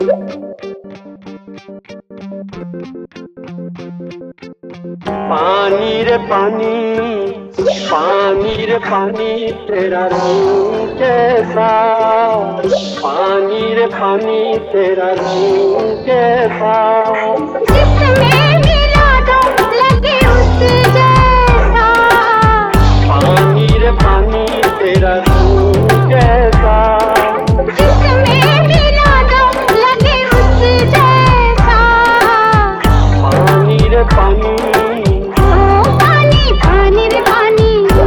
पानी रे पानी, पानी रे पानी तेरा रंग कैसा, पानी रे पानी तेरा रंग कैसा, जिसमें मिला दो लगे उस जैसा, पानी रे पानी तेरा रंग कैसा, जिसमें मिला दो लगे उस जैसा, पानी रे पानी, पानी पानी रे पानी।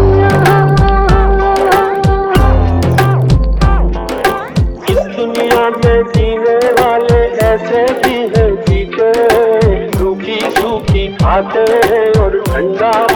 इस दुनिया में जीने वाले ऐसे भी हैं जीते, सूखी सूखी खाते हैं और ठंडा